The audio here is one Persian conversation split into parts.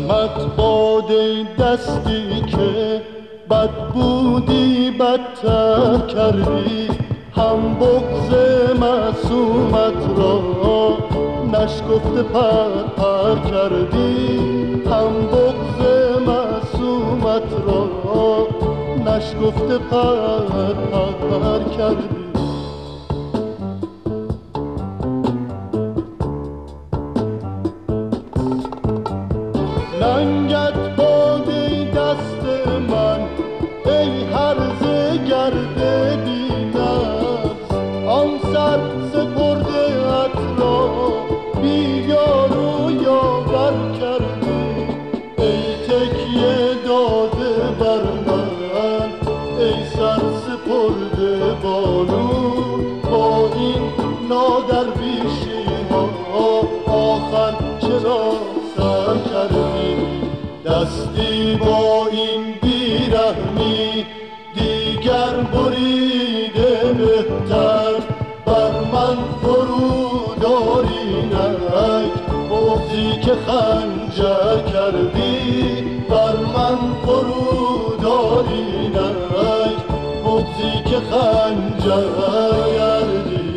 رحمت باد دستی که بد بودی بدتر کردی، هم بغض معصومت را نشکفته پر کردی، هم بغض معصومت را نشکفته پر کردی. ننگت باد دست من ای هرزه گرد بی‌نقص، آن سر سپرده ات را بی یار و یاور کردی. ای تکیه داده بر من ای سر سپرده بانو، با این نادرویشی ها آخر چرا سر کردی؟ دستی با این بیرحمی دیگر بریده بهتر، بر من فرود آرینک بغضی که خنجر کردی، بر من فرود آرینک بغضی که خنجر کردی.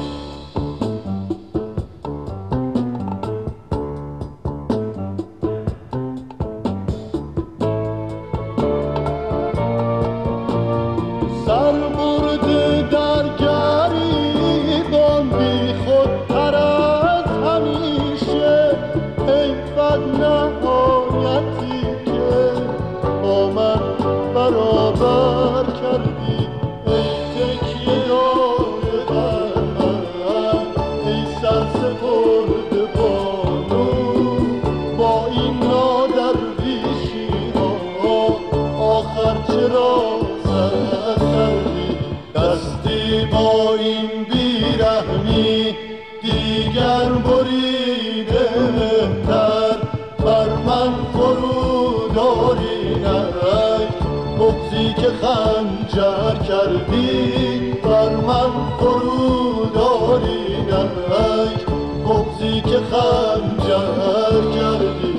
سر برده در گریبان بی خودتر از همیشه، حیفت نهایتی که با من برابر کردی. ای تکیه داده بر من ای سر سپرده بانو، با این نادرویشی ها آخر چرا دستی با این بیرحمی دیگر بریده بهتر، بر من فرود آرینک بغضی که خنجر کردی، بر من فرود آرینک بغضی که خنجر کردی.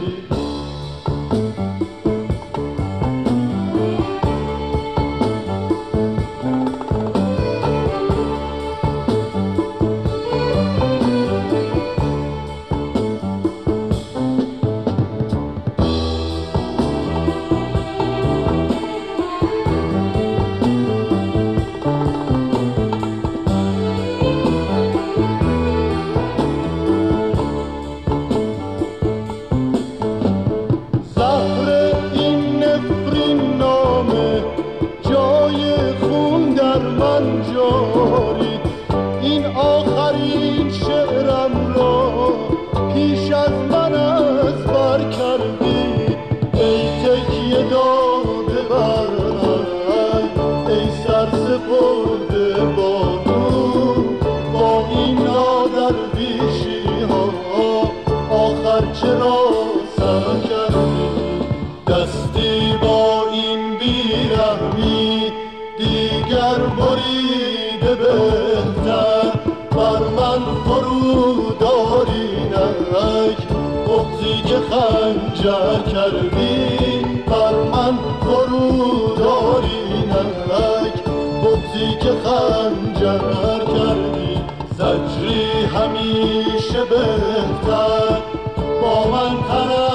این آخرین شعرم را پیش از من از بر کردی. ای تکیه داده بر من ای سر سپرده بانو، با این نادرویشی ها آخر چرا سر کردی؟ دستی با این بیرحمی دیگر بریده بهتر، بر من فرود آرینک بغضی که خنجر کردی، بر من فرود آرینک بغضی که خنجر کردی. زجری همیشه بهتر با من